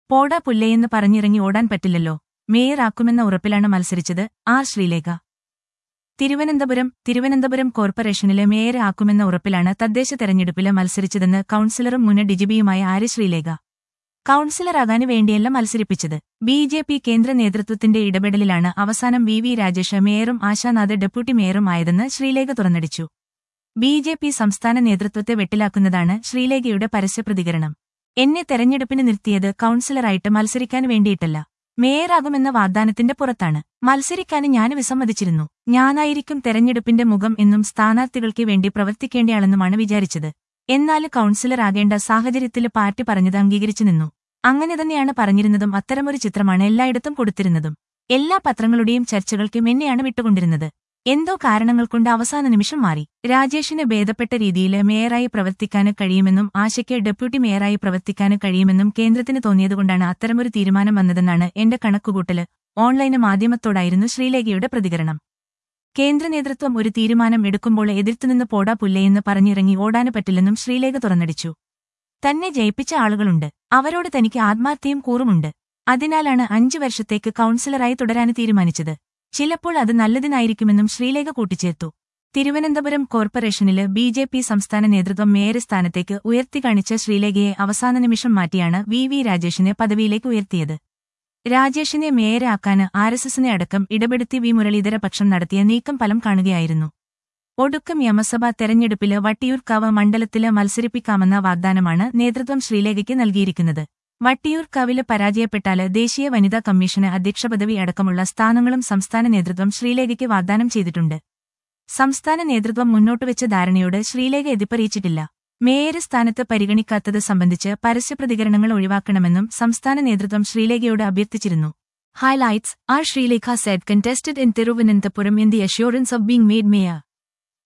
പോടാ പുല്ലേയെന്ന് പറഞ്ഞിറങ്ങി ഓടാൻ പറ്റില്ലല്ലോ. മേയറാക്കുമെന്ന ഉറപ്പിലാണ് മത്സരിച്ചത്. ആർ ശ്രീലേഖ. തിരുവനന്തപുരം കോർപ്പറേഷനിലെ മേയർ ആക്കുമെന്ന ഉറപ്പിലാണ് തദ്ദേശ തെരഞ്ഞെടുപ്പില് മത്സരിച്ചതെന്ന് കൌൺസിലറും മുൻ ഡിജിപിയുമായ ആര് ശ്രീലേഖ. കൌൺസിലറാകാന് വേണ്ടിയല്ല മത്സരിപ്പിച്ചത്. ബി.ജെ.പി. കേന്ദ്ര നേതൃത്വത്തിന്റെ ഇടപെടലിലാണ് അവസാനം വി. രാജേഷ് മേയറും ആശാനാഥ് ഡെപ്യൂട്ടി മേയറും ആയതെന്ന് ശ്രീലേഖ തുറന്നടിച്ചു. ബി.ജെ.പി. സംസ്ഥാന നേതൃത്വത്തെ വെട്ടിലാക്കുന്നതാണ് ശ്രീലേഖയുടെ പരസ്യപ്രതികരണം. എന്നെ തെരഞ്ഞെടുപ്പിന് നിർത്തിയത് കൌൺസിലറായിട്ട് മത്സരിക്കാൻ വേണ്ടിയിട്ടല്ല, മേയറാകുമെന്ന വാഗ്ദാനത്തിന്റെ പുറത്താണ്. മത്സരിക്കാന് ഞാൻ വിസമ്മതിച്ചിരുന്നു. ഞാനായിരിക്കും തെരഞ്ഞെടുപ്പിന്റെ മുഖം എന്നും സ്ഥാനാർത്ഥികൾക്ക് വേണ്ടി പ്രവർത്തിക്കേണ്ടയാളെന്നുമാണ് വിചാരിച്ചത്. എന്നാല് കൌൺസിലറാകേണ്ട സാഹചര്യത്തില് പാർട്ടി പറഞ്ഞത് അംഗീകരിച്ചു നിന്നു. അങ്ങനെ തന്നെയാണ് പറഞ്ഞിരുന്നതും അത്തരമൊരു ചിത്രമാണ് എല്ലായിടത്തും കൊടുത്തിരുന്നതും. എല്ലാ പത്രങ്ങളുടെയും ചർച്ചകൾക്കും എന്നെയാണ് വിട്ടുകൊണ്ടിരുന്നത്. എന്തോ കാരണങ്ങൾ കൊണ്ട് അവസാന നിമിഷം മാറി. രാജേഷിന് ഭേദപ്പെട്ട രീതിയില് മേയറായി പ്രവർത്തിക്കാന് കഴിയുമെന്നും ആശയ്ക്ക് ഡെപ്യൂട്ടി മേയറായി പ്രവർത്തിക്കാന് കഴിയുമെന്നും കേന്ദ്രത്തിന് തോന്നിയതുകൊണ്ടാണ് അത്തരമൊരു തീരുമാനം വന്നതെന്നാണ് എന്റെ കണക്കുകൂട്ടല്. ഓൺലൈന് മാധ്യമത്തോടായിരുന്നു ശ്രീലേഖയുടെ പ്രതികരണം. കേന്ദ്ര നേതൃത്വം ഒരു തീരുമാനം എടുക്കുമ്പോൾ എതിർത്തുനിന്ന് പോടാ പുല്ലേയെന്ന് പറഞ്ഞിറങ്ങി ഓടാന് പറ്റില്ലെന്നും ശ്രീലേഖ തുറന്നടിച്ചു. തന്നെ ജയിപ്പിച്ച ആളുകളുണ്ട്. അവരോട് തനിക്ക് ആത്മാർത്ഥയും കൂറുമുണ്ട്. അതിനാലാണ് 5 വർഷത്തേക്ക് കൌൺസിലറായി തുടരാന് തീരുമാനിച്ചത്. ചിലപ്പോൾ അത് നല്ലതിനായിരിക്കുമെന്നും ശ്രീലേഖ കൂട്ടിച്ചേർത്തു. തിരുവനന്തപുരം കോർപ്പറേഷനില് ബി.ജെ.പി. സംസ്ഥാന നേതൃത്വം മേയർ സ്ഥാനത്തേക്ക് ഉയർത്തിക്കാണിച്ച ശ്രീലേഖയെ അവസാന നിമിഷം മാറ്റിയാണ് വി. രാജേഷിനെ പദവിയിലേക്ക് ഉയർത്തിയത്. രാജേഷിനെ മേയറാക്കാന് ആർ.എസ്.എസിനെ അടക്കം ഇടപെടുത്തി വി. മുരളീധര പക്ഷം നടത്തിയ നീക്കം ഫലം കാണുകയായിരുന്നു. ഒടുക്കം നിയമസഭാ തെരഞ്ഞെടുപ്പില് വട്ടിയൂർക്കാവ് മണ്ഡലത്തില് മത്സരിപ്പിക്കാമെന്ന വാഗ്ദാനമാണ് നേതൃത്വം ശ്രീലേഖയ്ക്ക് നൽകിയിരിക്കുന്നത്. വട്ടിയൂർക്കാവില് പരാജയപ്പെട്ടാല് ദേശീയ വനിതാ കമ്മീഷന് അധ്യക്ഷ പദവി അടക്കമുള്ള സ്ഥാനങ്ങളും സംസ്ഥാന നേതൃത്വം ശ്രീലേഖയ്ക്ക് വാഗ്ദാനം ചെയ്തിട്ടുണ്ട്. സംസ്ഥാന നേതൃത്വം മുന്നോട്ടുവെച്ച ധാരണയോട് ശ്രീലേഖ എതിർപ്പറിയിച്ചിട്ടില്ല. മേയർ സ്ഥാനത്ത് പരിഗണിക്കാത്തത് സംബന്ധിച്ച് പരസ്യപ്രതികരണങ്ങൾ ഒഴിവാക്കണമെന്നും സംസ്ഥാന നേതൃത്വം ശ്രീലേഖയോട് അഭ്യർത്ഥിച്ചിരുന്നു. Highlights: R. Srilekha said contested in Thiruvananthapuram in the assurance of being made mayor.